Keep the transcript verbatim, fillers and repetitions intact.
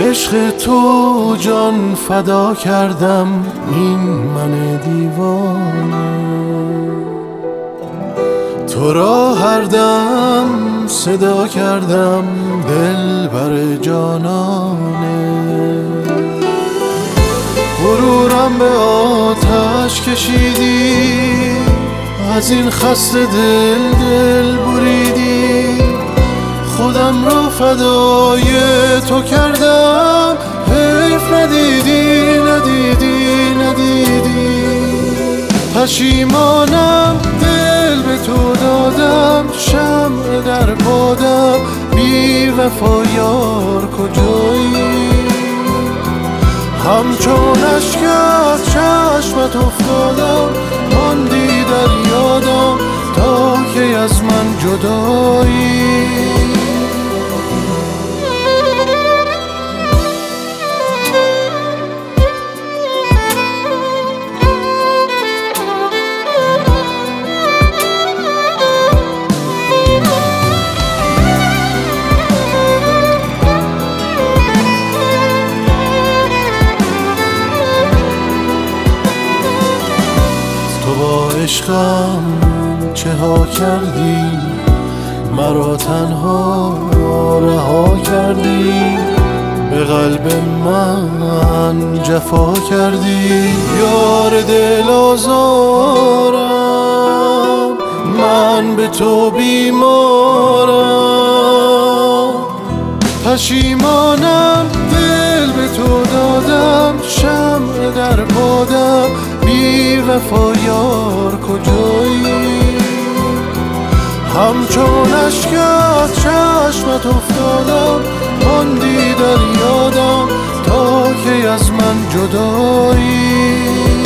عشق تو جان فدا کردم، این من دیوانه. تو را هر دم صدا کردم، دل بر جانانه. غرورم به آتش کشیدی، از این خسته دل دل بریدی. خودم را فدای تو کردم، حیف ندیدی ندیدی ندیدی. پشیمانم دل به تو دادم، شمع در بادم، بی وفا یار کجایی؟ همچون اشک از چشمت افتادم، ماندی در یادم تا کی از من جدایی. با عشقم چه ها کردی، مرا تنها رها کردی. به قلب من جفا کردی، یار دل آزارم، من به تو بیمارم. پشیمانم دل به تو دادم، شمع در بادم، بی وفا یار کجایی؟ همچون اشک از چشمت افتادم، ماندی در یادم تا کی از من جدایی.